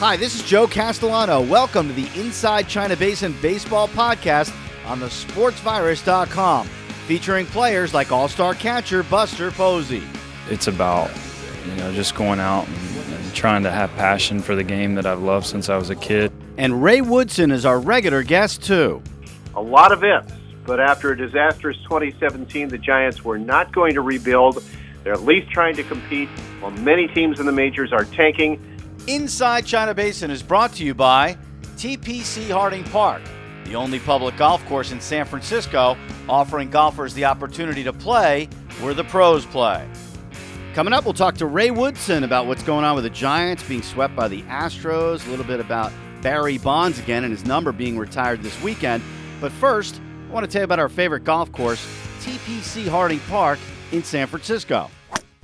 Hi, this is Joe Castellano. Welcome to the Inside China Basin Baseball Podcast on the sportsvirus.com, featuring players like all-star catcher Buster Posey. It's about, just going out and trying to have passion for the game that I've loved since I was a kid. And Ray Woodson is our regular guest, too. A lot of ifs, but after a disastrous 2017, the Giants were not going to rebuild. They're at least trying to compete, while many teams in the majors are tanking. Inside China Basin is brought to you by TPC Harding Park, the only public golf course in San Francisco offering golfers the opportunity to play where the pros play. Coming up, we'll talk to Ray Woodson about what's going on with the Giants being swept by the Astros, a little bit about Barry Bonds again and his number being retired this weekend. But first, I want to tell you about our favorite golf course, TPC Harding Park in San Francisco.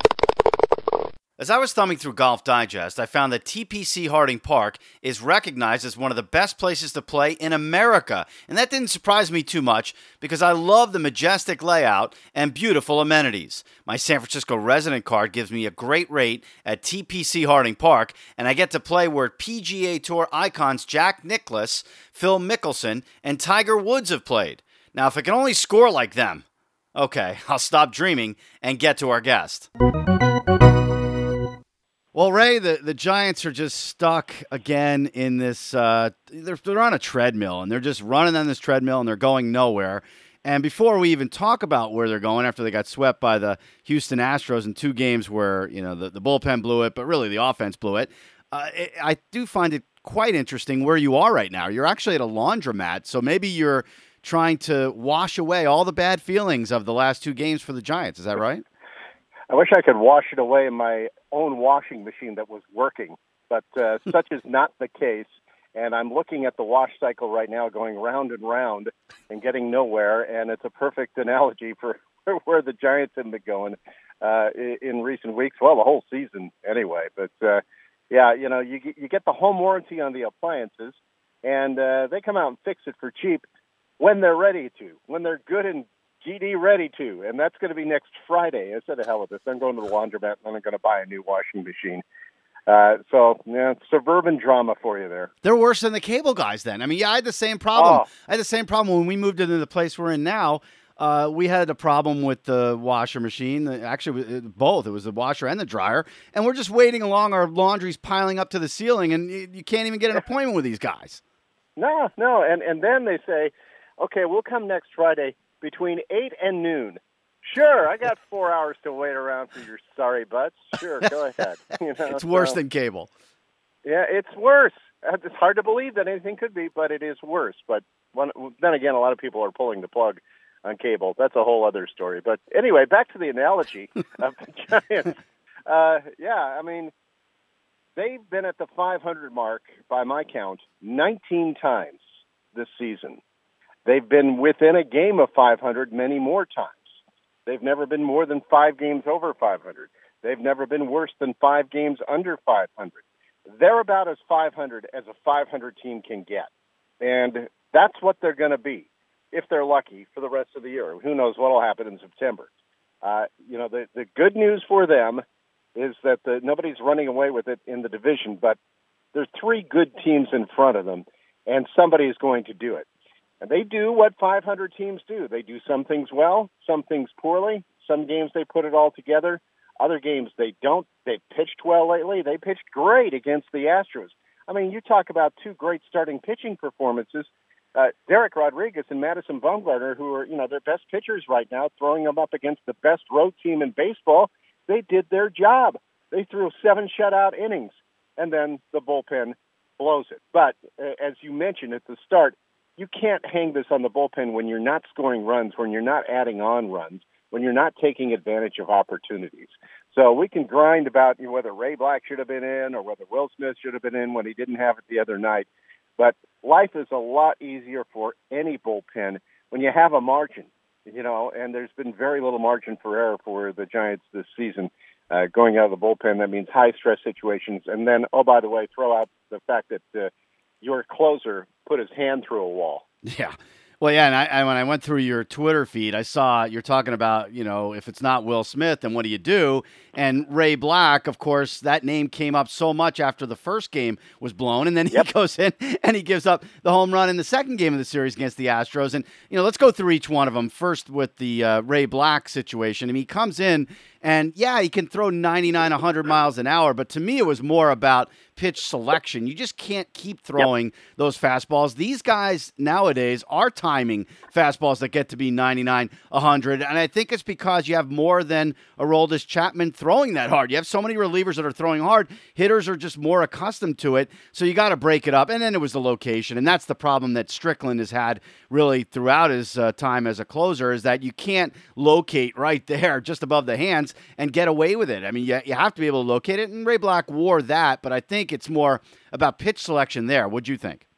As I was thumbing through Golf Digest, I found that TPC Harding Park is recognized as one of the best places to play in America. And that didn't surprise me too much because I love the majestic layout and beautiful amenities. My San Francisco resident card gives me a great rate at TPC Harding Park, and I get to play where PGA Tour icons Jack Nicklaus, Phil Mickelson, and Tiger Woods have played. Now, if I can only score like them, okay, I'll stop dreaming and get to our guest. Well, Ray, the Giants are just stuck again in this, they're on a treadmill, and they're just running on this treadmill, and they're going nowhere. And before we even talk about where they're going after they got swept by the Houston Astros in two games where, the bullpen blew it, but really the offense blew it, I do find it quite interesting where you are right now. You're actually at a laundromat, so maybe you're trying to wash away all the bad feelings of the last two games for the Giants. Is that right? I wish I could wash it away in my own washing machine that was working, but such is not the case. And I'm looking at the wash cycle right now going round and round and getting nowhere, and it's a perfect analogy for where the Giants have been going in recent weeks. Well, the whole season anyway. But, you get the home warranty on the appliances, and they come out and fix it for cheap when they're ready to, when they're good and GD ready to, and that's going to be next Friday. I said, the hell with this. I'm going to the laundromat, and I'm going to buy a new washing machine. Suburban drama for you there. They're worse than the cable guys then. I mean, I had the same problem. I had the same problem when we moved into the place we're in now. We had a problem with the washer machine. Actually, both. It was the washer and the dryer. And we're just waiting along. Our laundry's piling up to the ceiling, and you can't even get an appointment with these guys. No. And then they say, okay, we'll come next Friday between 8 and noon. Sure, I got 4 hours to wait around for your sorry butts. Sure, go ahead. It's worse than cable. Yeah, it's worse. It's hard to believe that anything could be, but it is worse. But then again, a lot of people are pulling the plug on cable. That's a whole other story. But anyway, back to the analogy of the Giants. They've been at the 500 mark, by my count, 19 times this season. They've been within a game of 500 many more times. They've never been more than 5 games over 500. They've never been worse than 5 games under 500. They're about as 500 as a 500 team can get. And that's what they're going to be, if they're lucky, for the rest of the year. Who knows what will happen in September. The good news for them is that nobody's running away with it in the division, but there's 3 good teams in front of them, and somebody is going to do it. And they do what 500 teams do. They do some things well, some things poorly. Some games they put it all together. Other games they don't. They pitched well lately. They pitched great against the Astros. I mean, you talk about 2 great starting pitching performances. Derek Rodriguez and Madison Bumgarner, who are, their best pitchers right now, throwing them up against the best road team in baseball. They did their job. They threw 7 shutout innings, and then the bullpen blows it. But as you mentioned at the start, you can't hang this on the bullpen when you're not scoring runs, when you're not adding on runs, when you're not taking advantage of opportunities. So we can grind about whether Ray Black should have been in or whether Will Smith should have been in when he didn't have it the other night. But life is a lot easier for any bullpen when you have a margin, and there's been very little margin for error for the Giants this season. Going out of the bullpen, that means high-stress situations. And then, by the way, throw out the fact that your closer put his hand through a wall. Yeah. Well, yeah, and when I went through your Twitter feed, I saw you're talking about, if it's not Will Smith, then what do you do? And Ray Black, of course, that name came up so much after the first game was blown, and then he goes in and he gives up the home run in the second game of the series against the Astros. And, let's go through each one of them. First with the Ray Black situation. I mean, he comes in, and, yeah, he can throw 99, 100 miles an hour, but to me it was more about pitch selection. You just can't keep throwing those fastballs. These guys nowadays are timing fastballs that get to be 99, 100, and I think it's because you have more than Aroldis Chapman throwing that hard. You have so many relievers that are throwing hard. Hitters are just more accustomed to it, so you got to break it up. And then it was the location, and that's the problem that Strickland has had really throughout his time as a closer, is that you can't locate right there just above the hands and get away with it. I mean, you have to be able to locate it, and Ray Black wore that, but I think it's more about pitch selection there. What'd you think?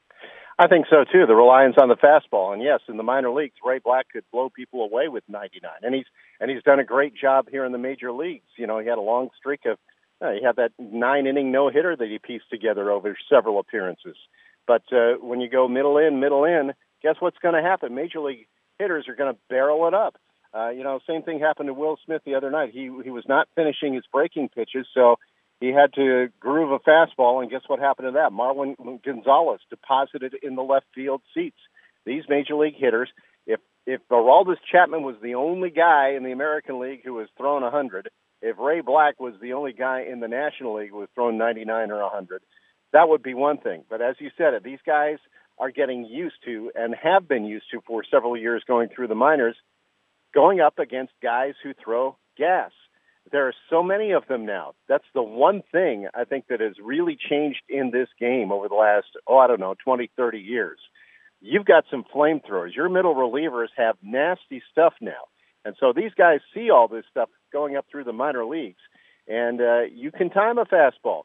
I think so, too. The reliance on the fastball. And, yes, in the minor leagues, Ray Black could blow people away with 99. And he's done a great job here in the major leagues. He had a long streak of he had that 9-inning no-hitter that he pieced together over several appearances. But when you go middle in, guess what's going to happen? Major league hitters are going to barrel it up. Same thing happened to Will Smith the other night. He was not finishing his breaking pitches, so he had to groove a fastball, and guess what happened to that? Marwin Gonzalez deposited in the left field seats. These major league hitters, if Aroldis Chapman was the only guy in the American League who was throwing 100, if Ray Black was the only guy in the National League who was throwing 99 or 100, that would be one thing. But as you said, these guys are getting used to, and have been used to for several years going through the minors, going up against guys who throw gas. There are so many of them now. That's the one thing I think that has really changed in this game over the last, 20, 30 years. You've got some flamethrowers. Your middle relievers have nasty stuff now. And so these guys see all this stuff going up through the minor leagues. And you can time a fastball.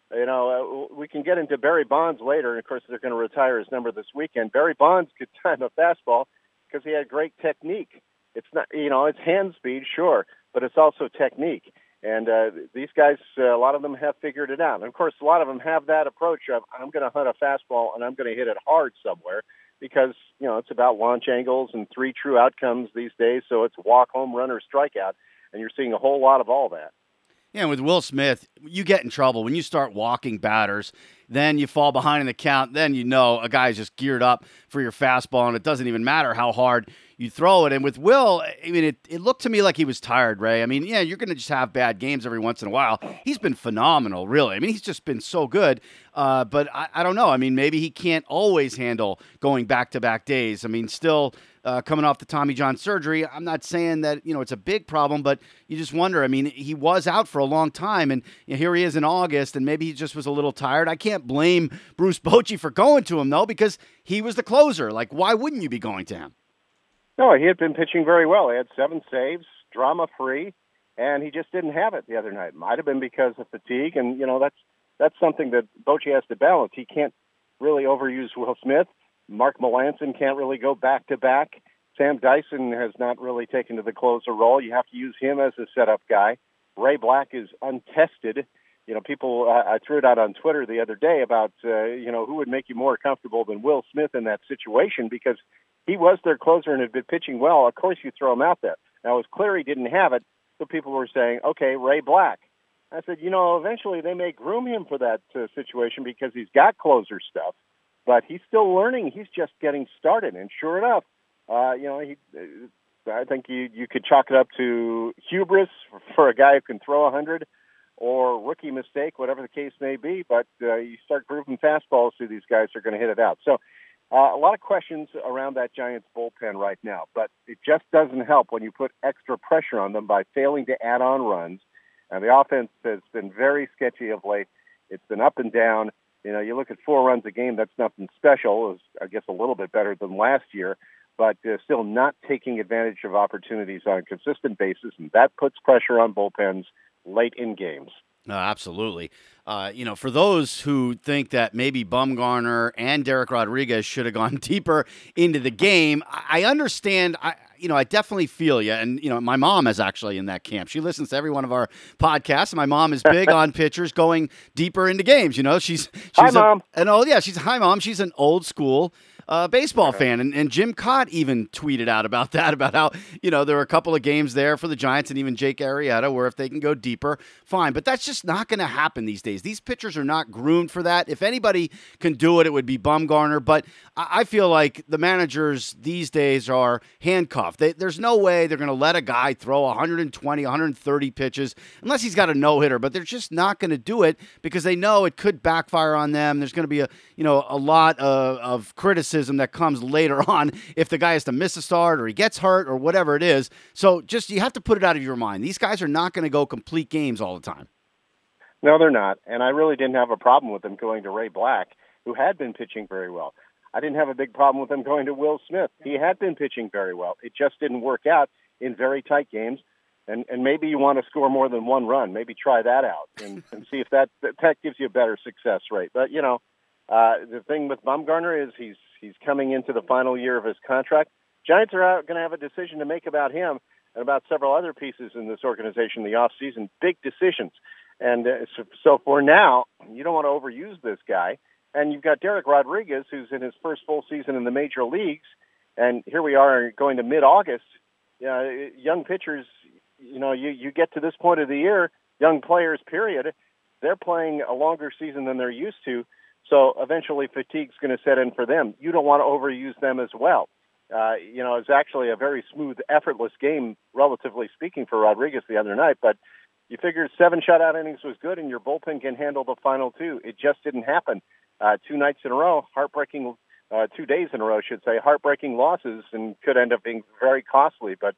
We can get into Barry Bonds later. And, of course, they're going to retire his number this weekend. Barry Bonds could time a fastball because he had great technique. It's not, it's hand speed, sure, but it's also technique. And these guys, a lot of them have figured it out. And, of course, a lot of them have that approach of, I'm going to hunt a fastball and I'm going to hit it hard somewhere because, it's about launch angles and 3 true outcomes these days. So it's walk, home run, or strikeout. And you're seeing a whole lot of all that. Yeah, and with Will Smith, you get in trouble when you start walking batters. Then you fall behind in the count. Then a guy's just geared up for your fastball, and it doesn't even matter how hard you throw it. And with Will, I mean, it looked to me like he was tired, Ray. I mean, yeah, you're going to just have bad games every once in a while. He's been phenomenal, really. I mean, he's just been so good. But I don't know. I mean, maybe he can't always handle going back-to-back days. I mean, still coming off the Tommy John surgery, I'm not saying that, it's a big problem, but you just wonder. I mean, he was out for a long time, and here he is in August, and maybe he just was a little tired. I can't blame Bruce Bochy for going to him, though, because he was the closer. Like, why wouldn't you be going to him? No, he had been pitching very well. He had 7 saves, drama-free, and he just didn't have it the other night. Might have been because of fatigue, and, that's something that Bochy has to balance. He can't really overuse Will Smith. Mark Melancon can't really go back-to-back. Sam Dyson has not really taken to the closer role. You have to use him as a setup guy. Ray Black is untested. People, I threw it out on Twitter the other day about, who would make you more comfortable than Will Smith in that situation, because he was their closer and had been pitching well. Of course, you throw him out there. Now, it was clear he didn't have it, so people were saying, okay, Ray Black. I said, eventually they may groom him for that situation because he's got closer stuff, but he's still learning. He's just getting started. And sure enough, I think you could chalk it up to hubris for a guy who can throw 100, or rookie mistake, whatever the case may be. But you start grooving fastballs to these guys, are going to hit it out. So a lot of questions around that Giants bullpen right now, but it just doesn't help when you put extra pressure on them by failing to add on runs. And the offense has been very sketchy of late. It's been up and down. You look at 4 runs a game, that's nothing special. It's, I guess, a little bit better than last year, but still not taking advantage of opportunities on a consistent basis, and that puts pressure on bullpens late in games. No, absolutely. For those who think that maybe Bumgarner and Derek Rodriguez should have gone deeper into the game, I understand. I definitely feel you. And, my mom is actually in that camp. She listens to every one of our podcasts. And my mom is big on pitchers going deeper into games. She's hi, Mom. Hi, Mom. She's an old school baseball fan. And Jim Cott even tweeted out about that, about how, there were a couple of games there for the Giants and even Jake Arrieta where if they can go deeper, fine. But that's just not going to happen these days. These pitchers are not groomed for that. If anybody can do it, it would be Bumgarner. But I feel like the managers these days are handcuffed. There's no way they're going to let a guy throw 120, 130 pitches unless he's got a no-hitter. But they're just not going to do it because they know it could backfire on them. There's going to be a lot of criticism that comes later on if the guy has to miss a start or he gets hurt or whatever it is. So just you have to put it out of your mind. These guys are not going to go complete games all the time. No, they're not. And I really didn't have a problem with them going to Ray Black, who had been pitching very well. I didn't have a big problem with them going to Will Smith. He had been pitching very well. It just didn't work out in very tight games. And maybe you want to score more than one run. Maybe try that out and see if that gives you a better success rate. But, the thing with Bumgarner is he's coming into the final year of his contract. Giants are going to have a decision to make about him and about several other pieces in this organization in the offseason, big decisions. And so for now, you don't want to overuse this guy. And you've got Derek Rodriguez, who's in his first full season in the major leagues. And here we are going to mid-August. Young pitchers, you get to this point of the year, young players, period, they're playing a longer season than they're used to. So eventually fatigue's going to set in for them. You don't want to overuse them as well. It's actually a very smooth, effortless game, relatively speaking, for Rodriguez the other night. But you figured 7 shutout innings was good and your bullpen can handle the final 2. It just didn't happen. 2 nights in a row, heartbreaking, 2 days in a row, I should say, heartbreaking losses and could end up being very costly. But,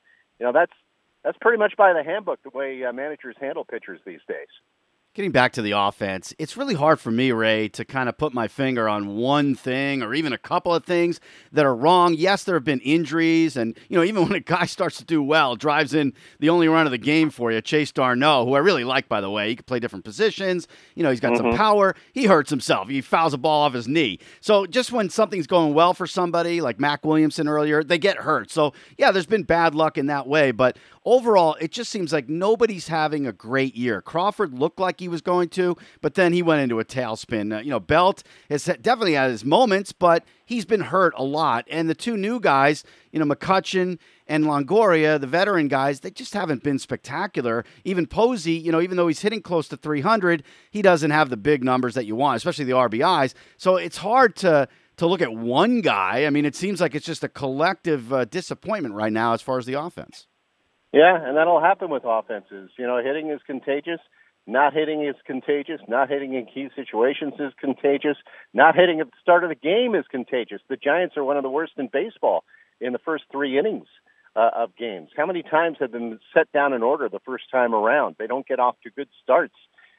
that's pretty much by the handbook, the way managers handle pitchers these days. Getting back to the offense, it's really hard for me, Ray, to kind of put my finger on one thing or even a couple of things that are wrong. Yes, there have been injuries, and even when a guy starts to do well, drives in the only run of the game for you, Chase Darno, who I really like, by the way. He can play different positions. He's got some power. He hurts himself. He fouls a ball off his knee. So just when something's going well for somebody, like Mac Williamson earlier, they get hurt. So, yeah, there's been bad luck in that way, but overall, it just seems like nobody's having a great year. Crawford looked like he was going to, but then he went into a tailspin. Belt has definitely had his moments, but he's been hurt a lot. And the 2 new guys, McCutchen and Longoria, the veteran guys, they just haven't been spectacular. Even Posey, even though he's hitting close to 300, he doesn't have the big numbers that you want, especially the RBIs. So it's hard to look at one guy. I mean, it seems like it's just a collective disappointment right now as far as the offense. Yeah, and that'll happen with offenses. Hitting is contagious. Not hitting is contagious. Not hitting in key situations is contagious. Not hitting at the start of the game is contagious. The Giants are one of the worst in baseball in the first 3 innings of games. How many times have been set down in order the first time around? They don't get off to good starts.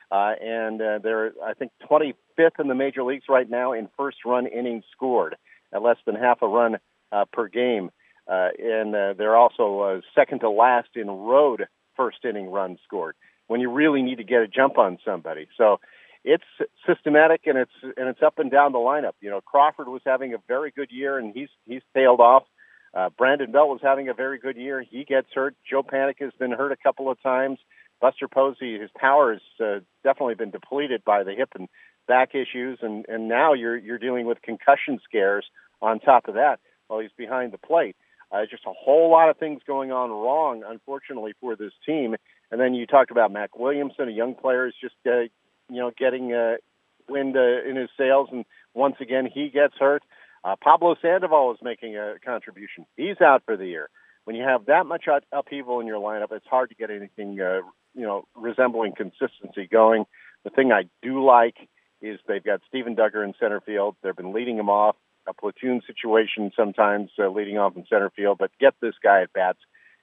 And they're, I think, 25th in the major leagues right now in first-run innings scored, at less than half a run per game. And they're also second to last in road first-inning runs scored, when you really need to get a jump on somebody. So it's systematic and it's up and down the lineup. Crawford was having a very good year and he's tailed off. Brandon Belt was having a very good year. He gets hurt. Joe Panik has been hurt a couple of times. Buster Posey, his power has definitely been depleted by the hip and back issues, and now you're dealing with concussion scares on top of that while he's behind the plate. Just a whole lot of things going on wrong, unfortunately, for this team. And then you talked about Mac Williamson, a young player, is just getting wind in his sails, and once again he gets hurt. Pablo Sandoval is making a contribution. He's out for the year. When you have that much upheaval in your lineup, it's hard to get anything resembling consistency going. The thing I do like is they've got Steven Duggar in center field. They've been leading him off, a platoon situation sometimes leading off in center field, but get this guy at bats.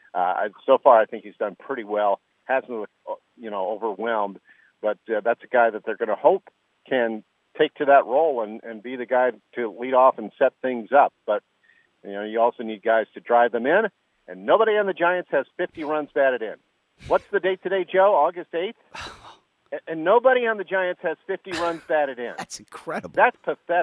So far, I think he's done pretty well. Hasn't looked, overwhelmed, but that's a guy that they're going to hope can take to that role and be the guy to lead off and set things up. But, you also need guys to drive them in, and nobody on the Giants has 50 runs batted in. What's the date today, Joe? August 8th? And nobody on the Giants has 50 runs batted in. That's incredible. That's pathetic.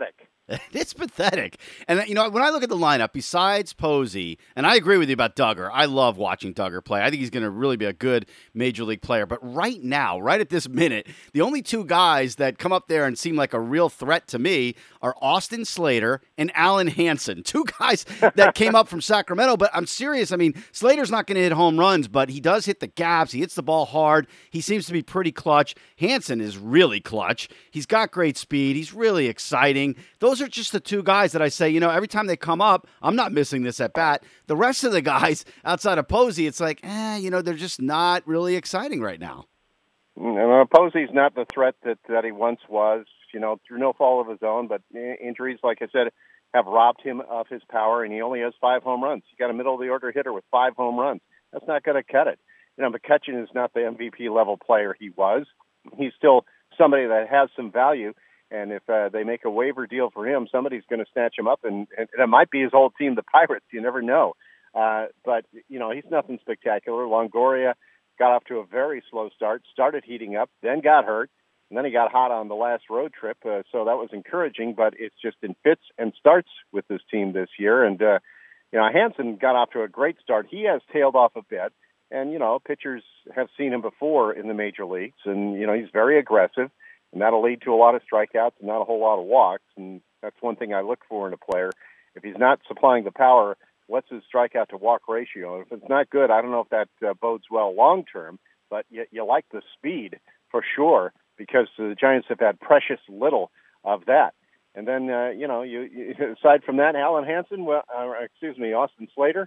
It's pathetic. And, when I look at the lineup, besides Posey, and I agree with you about Duggar. I love watching Duggar play. I think he's going to really be a good major league player. But right now, right at this minute, the only two guys that come up there and seem like a real threat to me are Austin Slater and Alan Hansen. Two guys that came up from Sacramento. But I'm serious. I mean, Slater's not going to hit home runs, but he does hit the gaps. He hits the ball hard. He seems to be pretty clutch. Hansen is really clutch. He's got great speed. He's really exciting. Those are just the two guys that I say, every time they come up, I'm not missing this at bat. The rest of the guys outside of Posey, it's like, they're just not really exciting right now. Posey's not the threat that he once was, through no fault of his own, but injuries, like I said, have robbed him of his power, and he only has 5 home runs. You got a middle-of-the-order hitter with 5 home runs. That's not going to cut it. McCutchen is not the MVP-level player he was. He's still somebody that has some value. And if they make a waiver deal for him, somebody's going to snatch him up, and it might be his old team, the Pirates. You never know. But he's nothing spectacular. Longoria got off to a very slow start, started heating up, then got hurt, and then he got hot on the last road trip. So that was encouraging, but it's just in fits and starts with this team this year. And, Hansen got off to a great start. He has tailed off a bit, and, pitchers have seen him before in the major leagues, and, he's very aggressive. And that'll lead to a lot of strikeouts and not a whole lot of walks. And that's one thing I look for in a player. If he's not supplying the power, what's his strikeout to walk ratio? If it's not good, I don't know if that bodes well long term, but you like the speed for sure, because the Giants have had precious little of that. And then, you aside from that, Alan Hansen, Austin Slater,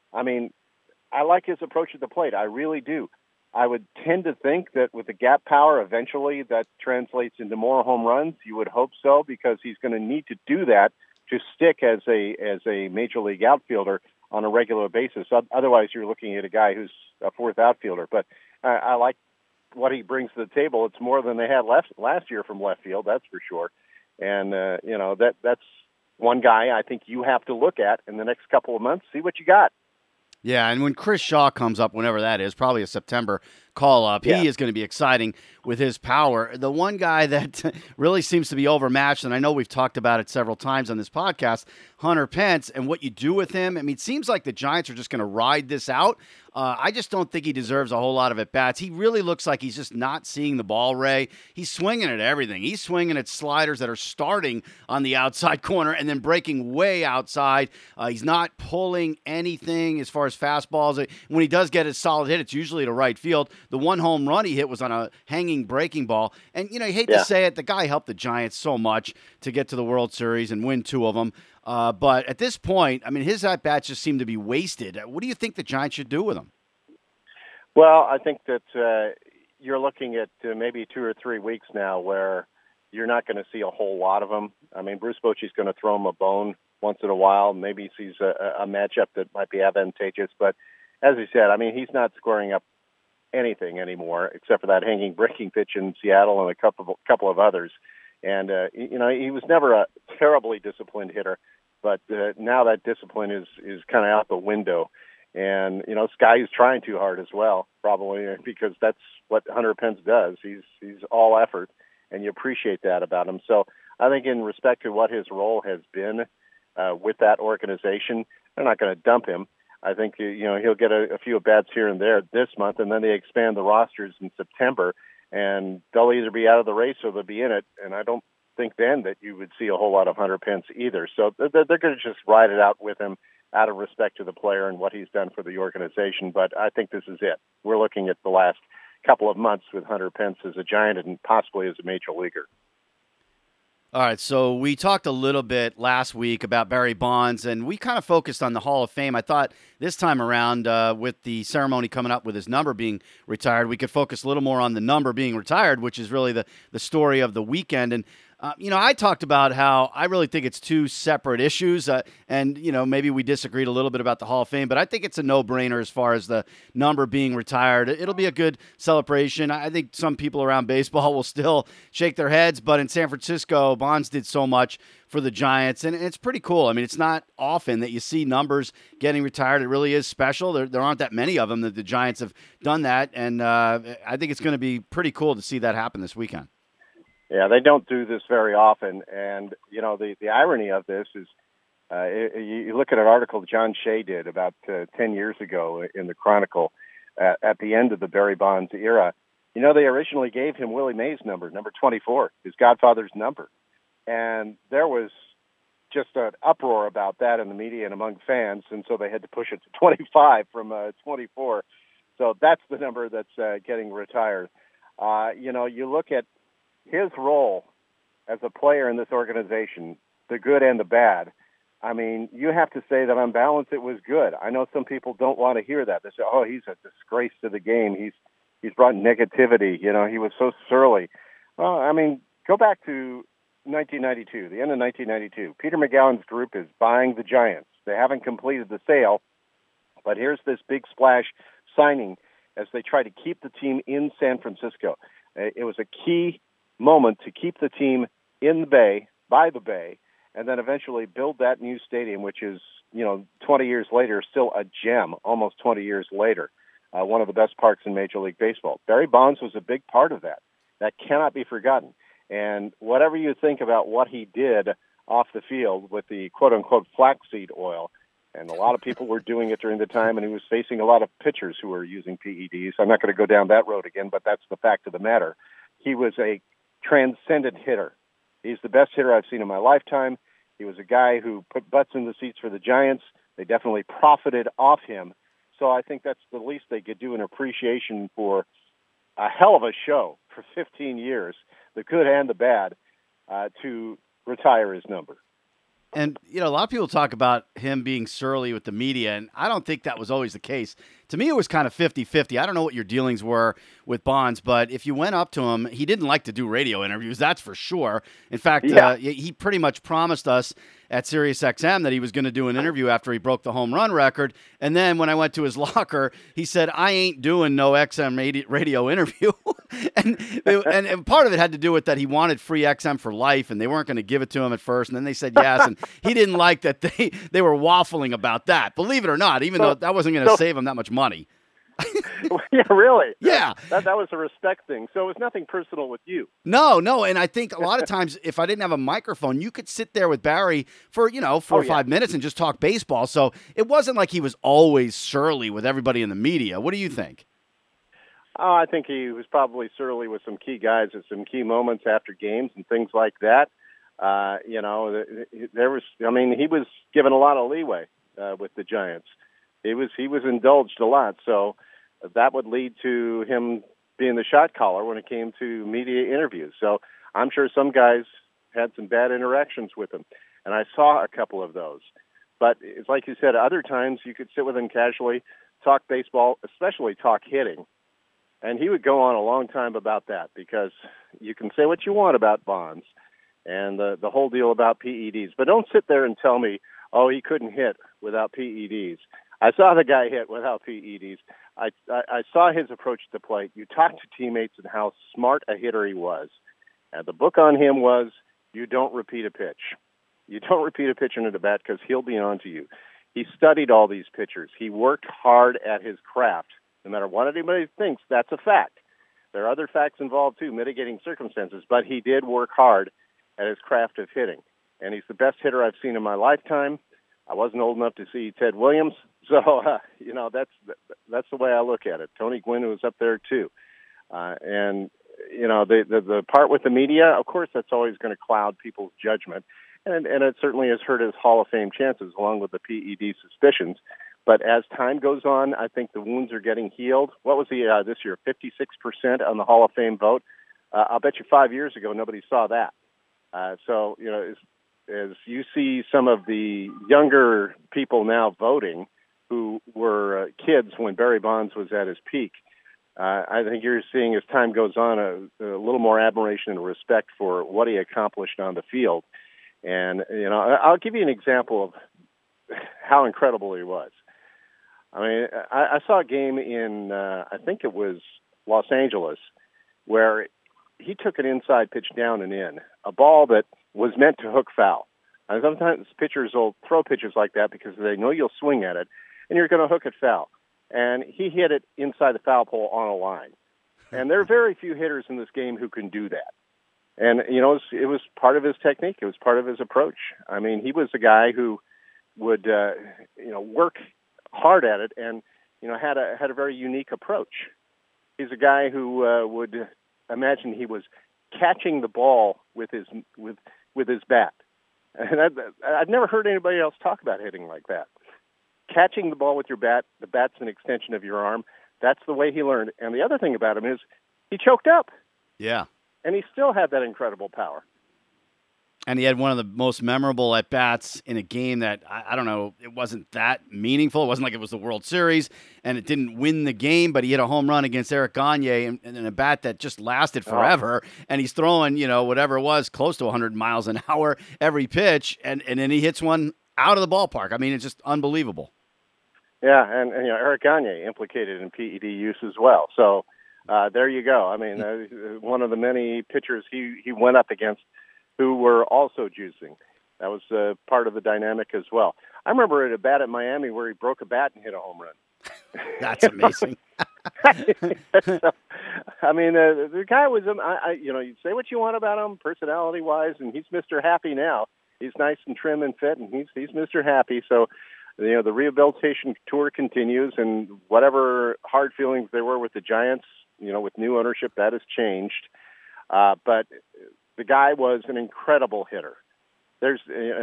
I like his approach at the plate. I really do. I would tend to think that with the gap power, eventually that translates into more home runs. You would hope so, because he's going to need to do that to stick as a major league outfielder on a regular basis. Otherwise, you're looking at a guy who's a fourth outfielder. But I like what he brings to the table. It's more than they had last year from left field, that's for sure. And that's one guy I think you have to look at in the next couple of months. See what you got. Yeah, and when Chris Shaw comes up, whenever that is, probably a September call-up, he is going to be exciting with his power. The one guy that really seems to be overmatched, and I know we've talked about it several times on this podcast, Hunter Pence, and what you do with him. It seems like the Giants are just going to ride this out. I just don't think he deserves a whole lot of at-bats. He really looks like he's just not seeing the ball, Ray. He's swinging at everything. He's swinging at sliders that are starting on the outside corner and then breaking way outside. He's not pulling anything as far as fastballs. When he does get a solid hit, it's usually to right field. The one home run he hit was on a hanging breaking ball. And, you hate to say it, the guy helped the Giants so much to get to the World Series and win 2 of them. But at this point, his at-bats just seem to be wasted. What do you think the Giants should do with him? Well, I think that you're looking at maybe 2 or 3 weeks now where you're not going to see a whole lot of them. Bruce Bochy's going to throw him a bone once in a while. Maybe he sees a matchup that might be advantageous. But as he said, he's not scoring up anything anymore except for that hanging breaking pitch in Seattle and a couple of others. And, he was never a terribly disciplined hitter, but now that discipline is kind of out the window. And, Sky's trying too hard as well, probably, because that's what Hunter Pence does. He's all effort, and you appreciate that about him. So I think in respect to what his role has been with that organization, they're not going to dump him. I think, he'll get a few at-bats here and there this month, and then they expand the rosters in September, and they'll either be out of the race or they'll be in it. And I don't think then that you would see a whole lot of Hunter Pence either. So they're going to just ride it out with him out of respect to the player and what he's done for the organization. But I think this is it. We're looking at the last couple of months with Hunter Pence as a Giant and possibly as a major leaguer. All right, so we talked a little bit last week about Barry Bonds, and we kind of focused on the Hall of Fame. I thought this time around, with the ceremony coming up with his number being retired, we could focus a little more on the number being retired, which is really the story of the weekend. And I talked about how I really think it's 2 separate issues, and, maybe we disagreed a little bit about the Hall of Fame, but I think it's a no-brainer as far as the number being retired. It'll be a good celebration. I think some people around baseball will still shake their heads, but in San Francisco, Bonds did so much for the Giants, and it's pretty cool. It's not often that you see numbers getting retired. It really is special. There aren't that many of them that the Giants have done that, and I think it's going to be pretty cool to see that happen this weekend. Yeah, they don't do this very often. And, the irony of this is you look at an article John Shea did about 10 years ago in the Chronicle at the end of the Barry Bonds era. They originally gave him Willie Mays' number 24, his godfather's number. And there was just an uproar about that in the media and among fans, and so they had to push it to 25 from 24. So that's the number that's getting retired. You look at his role as a player in this organization, the good and the bad. I mean, you have to say that on balance it was good. I know some people don't want to hear that. They say, "Oh, he's a disgrace to the game. He's brought negativity. He was so surly." Well, I mean, go back to 1992, the end of 1992. Peter McGowan's group is buying the Giants. They haven't completed the sale, but here's this big splash signing as they try to keep the team in San Francisco. It was a key moment to keep the team in the Bay, by the Bay, and then eventually build that new stadium, which is, 20 years later, still a gem, almost 20 years later, one of the best parks in Major League Baseball. Barry Bonds was a big part of that. That cannot be forgotten. And whatever you think about what he did off the field with the quote-unquote flaxseed oil, and a lot of people were doing it during the time, and he was facing a lot of pitchers who were using PEDs. I'm not going to go down that road again, but that's the fact of the matter. He was a transcendent hitter. He's the best hitter I've seen in my lifetime. He was a guy who put butts in the seats for the Giants. They definitely profited off him. So I think that's the least they could do in appreciation for a hell of a show for 15 years, the good and the bad, to retire his number. And, a lot of people talk about him being surly with the media, and I don't think that was always the case. To me, it was kind of 50-50. I don't know what your dealings were with Bonds, but if you went up to him, he didn't like to do radio interviews, that's for sure. In fact, he pretty much promised us at SiriusXM that he was going to do an interview after he broke the home run record. And then when I went to his locker, he said, "I ain't doing no XM radio interview." and part of it had to do with that he wanted free XM for life, and they weren't going to give it to him at first. And then they said yes, and he didn't like that they were waffling about that. Believe it or not, even though that wasn't going to save him that much money. Yeah, really? Yeah. That was a respect thing. So it was nothing personal with you. No. And I think a lot of times if I didn't have a microphone, you could sit there with Barry for, 4 or 5 minutes and just talk baseball. So it wasn't like he was always surly with everybody in the media. What do you think? Oh, I think he was probably surly with some key guys at some key moments after games and things like that. He was given a lot of leeway with the Giants. He was indulged a lot, so that would lead to him being the shot caller when it came to media interviews. So I'm sure some guys had some bad interactions with him, and I saw a couple of those. But it's like you said, other times you could sit with him casually, talk baseball, especially talk hitting, and he would go on a long time about that because you can say what you want about Bonds and the whole deal about PEDs, but don't sit there and tell me, oh, he couldn't hit without PEDs. I saw the guy hit without PEDs. I saw his approach to the plate. You talked to teammates and how smart a hitter he was. And the book on him was, you don't repeat a pitch. You don't repeat a pitch into the bat because he'll be on to you. He studied all these pitchers. He worked hard at his craft. No matter what anybody thinks, that's a fact. There are other facts involved, too, mitigating circumstances, but he did work hard at his craft of hitting. And he's the best hitter I've seen in my lifetime. I wasn't old enough to see Ted Williams, so that's the way I look at it. Tony Gwynn was up there too, and the part with the media, of course, that's always going to cloud people's judgment, and it certainly has hurt his Hall of Fame chances, along with the PED suspicions. But as time goes on, I think the wounds are getting healed. What was he this year? 56% on the Hall of Fame vote. I'll bet you 5 years ago nobody saw that. As you see some of the younger people now voting who were kids when Barry Bonds was at his peak, I think you're seeing as time goes on a little more admiration and respect for what he accomplished on the field. And, I'll give you an example of how incredible he was. I mean, I saw a game in, I think it was Los Angeles, where he took an inside pitch down and in, a ball that was meant to hook foul. And sometimes pitchers will throw pitches like that because they know you'll swing at it and you're going to hook it foul. And he hit it inside the foul pole on a line. And there are very few hitters in this game who can do that. And, it was part of his technique. It was part of his approach. I mean, he was a guy who would, work hard at it and, had a very unique approach. He's a guy who would imagine he was catching the ball with his bat. And I've never heard anybody else talk about hitting like that. Catching the ball with your bat, the bat's an extension of your arm. That's the way he learned. And the other thing about him is he choked up. Yeah. And he still had that incredible power. And he had one of the most memorable at-bats in a game that, I don't know, it wasn't that meaningful. It wasn't like it was the World Series, and it didn't win the game, but he hit a home run against Eric Gagne in a bat that just lasted forever. And he's throwing, whatever it was, close to 100 miles an hour every pitch, and then he hits one out of the ballpark. I mean, it's just unbelievable. Yeah, and Eric Gagne implicated in PED use as well. So there you go. I mean, one of the many pitchers he went up against who were also juicing. That was part of the dynamic as well. I remember at a bat at Miami where he broke a bat and hit a home run. That's amazing. I mean, the guy was, you say what you want about him personality-wise, and he's Mr. Happy now. He's nice and trim and fit, and he's Mr. Happy. So, the rehabilitation tour continues, and whatever hard feelings there were with the Giants, with new ownership, that has changed. But the guy was an incredible hitter. There's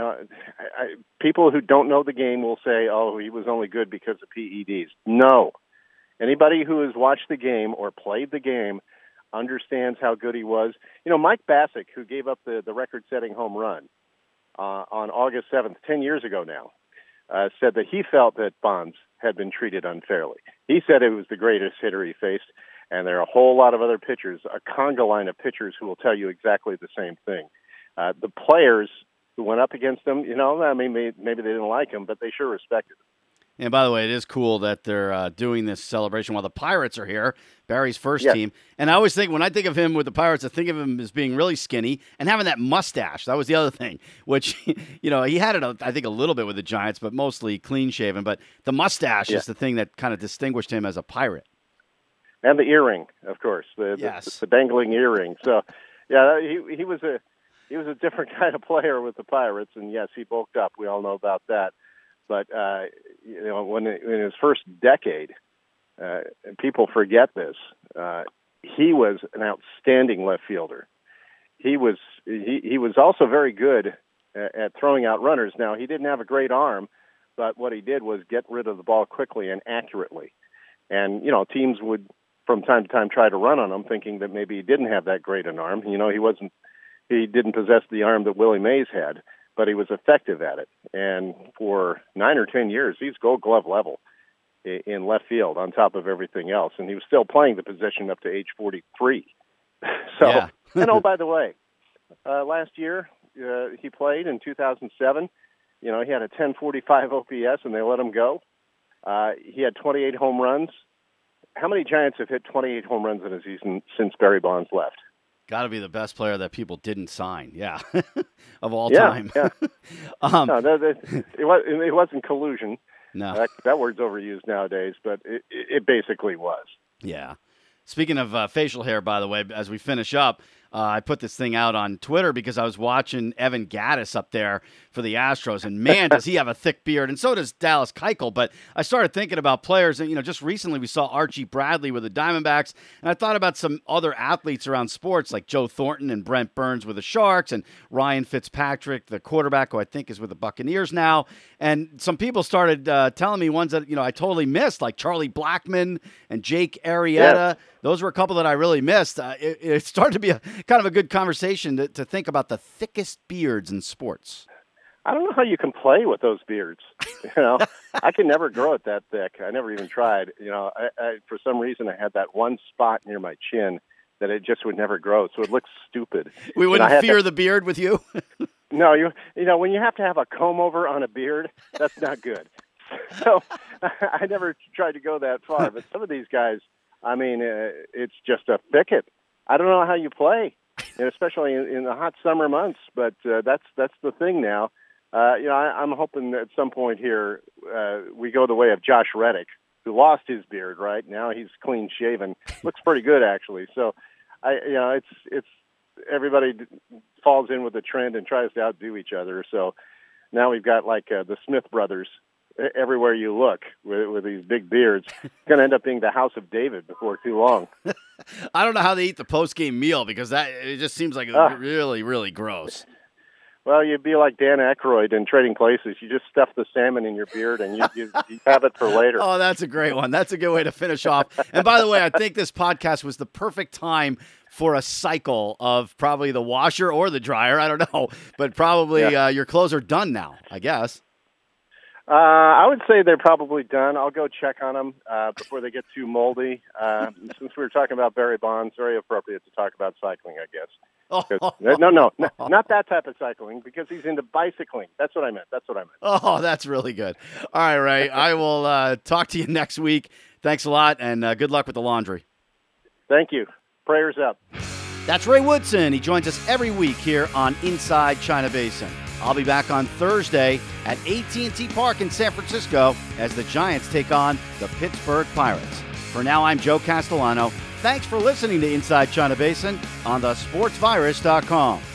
people who don't know the game will say, "Oh, he was only good because of PEDs." No, anybody who has watched the game or played the game understands how good he was. Mike Bassick, who gave up the record-setting home run on August 7th, 10 years ago now, said that he felt that Bonds had been treated unfairly. He said it was the greatest hitter he faced. And there are a whole lot of other pitchers, a conga line of pitchers who will tell you exactly the same thing. The players who went up against him, maybe they didn't like him, but they sure respected him. And by the way, it is cool that they're doing this celebration while the Pirates are here, Barry's first team. And I always think, when I think of him with the Pirates, I think of him as being really skinny and having that mustache. That was the other thing, which, he had it, I think, a little bit with the Giants, but mostly clean-shaven. But the mustache is the thing that kind of distinguished him as a Pirate. And the earring, of course, the dangling earring. So, he was a different kind of player with the Pirates, and yes, he bulked up. We all know about that. But when in his first decade, and people forget this, he was an outstanding left fielder. He was also very good at throwing out runners. Now, he didn't have a great arm, but what he did was get rid of the ball quickly and accurately. And teams would, from time to time, try to run on him, thinking that maybe he didn't have that great an arm. He didn't possess the arm that Willie Mays had, but he was effective at it. And for 9 or 10 years, he's Gold Glove level in left field on top of everything else. And he was still playing the position up to age 43. And by the way, last year he played in 2007. He had a 1045 OPS, and they let him go. He had 28 home runs. How many Giants have hit 28 home runs in a season since Barry Bonds left? Got to be the best player that people didn't sign, of all time. Yeah. It wasn't collusion. No, that word's overused nowadays, but it basically was. Yeah. Speaking of facial hair, by the way, as we finish up, I put this thing out on Twitter because I was watching Evan Gattis up there for the Astros, and man, does he have a thick beard, and so does Dallas Keuchel. But I started thinking about players, and just recently we saw Archie Bradley with the Diamondbacks, and I thought about some other athletes around sports like Joe Thornton and Brent Burns with the Sharks, and Ryan Fitzpatrick, the quarterback, who I think is with the Buccaneers now. And some people started telling me ones that I totally missed, like Charlie Blackmon and Jake Arrieta. Yeah. Those were a couple that I really missed. It started to be kind of a good conversation to think about the thickest beards in sports. I don't know how you can play with those beards. I could never grow it that thick. I never even tried. I for some reason I had that one spot near my chin that it just would never grow, so it looks stupid. We wouldn't fear the beard with you? No, when you have to have a comb over on a beard, that's not good. So I never tried to go that far. But some of these guys, it's just a thicket. I don't know how you play, especially in the hot summer months. But that's the thing now. I'm hoping at some point here we go the way of Josh Reddick, who lost his beard. Right now he's clean shaven, looks pretty good actually. So it's everybody falls in with the trend and tries to outdo each other. So now we've got like the Smith brothers everywhere you look with these big beards. It's going to end up being the House of David before too long. I don't know how they eat the post-game meal because it just seems like really, really gross. Well, you'd be like Dan Aykroyd in Trading Places. You just stuff the salmon in your beard and you have it for later. Oh, that's a great one. That's a good way to finish off. And by the way, I think this podcast was the perfect time for a cycle of probably the washer or the dryer. I don't know. But probably your clothes are done now, I guess. I would say they're probably done. I'll go check on them before they get too moldy. Since we were talking about Barry Bonds, very appropriate to talk about cycling, I guess. No, not that type of cycling, because he's into bicycling. That's what I meant. Oh, that's really good. All right, Ray. I will talk to you next week. Thanks a lot, and good luck with the laundry. Thank you. Prayers up. That's Ray Woodson. He joins us every week here on Inside China Basin. I'll be back on Thursday at AT&T Park in San Francisco as the Giants take on the Pittsburgh Pirates. For now, I'm Joe Castellano. Thanks for listening to Inside China Basin on thesportsvirus.com.